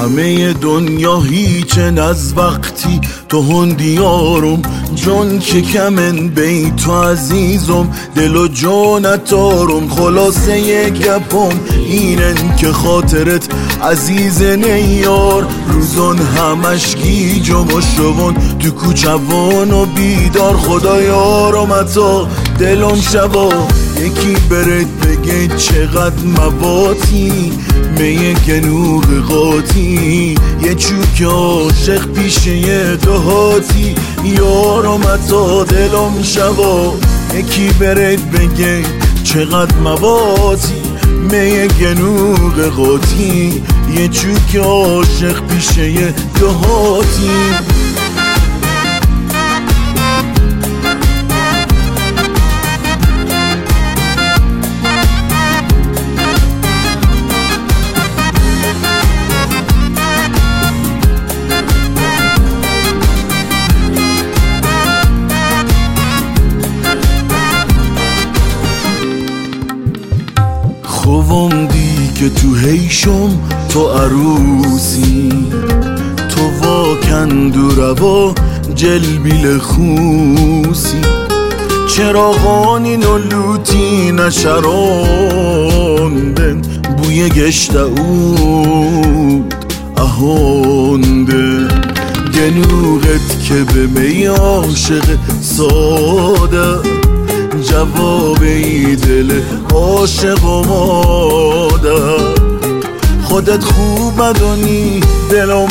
همه دنیا هیچن از وقتی تو هندیارم جون که کمن بی تو عزیزم دل و جونت دارم. خلاصه یک گپم اینن که خاطرت عزیز نیار روزان همش گیجم و شون تو کوچوان و بیدار. خدایارم اتا دلم شبا یکی برد بگه چقدر مواتی میه گنوغ قاطی یه چوک عاشق پیشه دهاتی. یارم اتا دلم شبا یکی برد بگه چقدر مواتی میه گنوغ قاطی یه چوک عاشق پیشه دهاتی. خوام دی که تو هیشم تو عروسی تو واکندو روا جلبیل خوسی چراغانی نلوتی نشراندن بوی گشت اود اهونده گنوغت که به می عاشق ساده جواب ای دل عاشق و مادر. خودت خوب ندانی دلم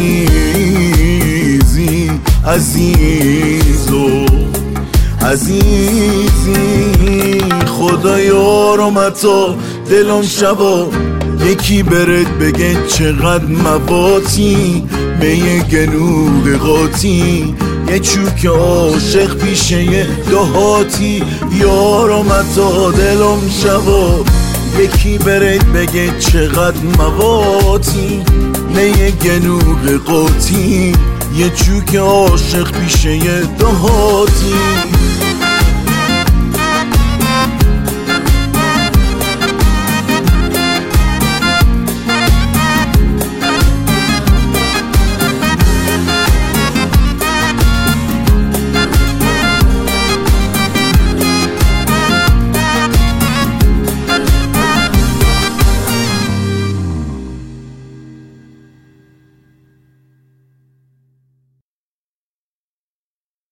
مریضی عزیزو عزیزی. خدا یارم اتا دلم شبا یکی برد بگه چقدر مواتی میه گنوغ قاطی یه چوک عاشق پیشه دهاتی. یارم اتا دلم شبا یکی برد بگه چقدر مواتی میه گنوغ قاطی یه چوک عاشق پیشه دهاتی.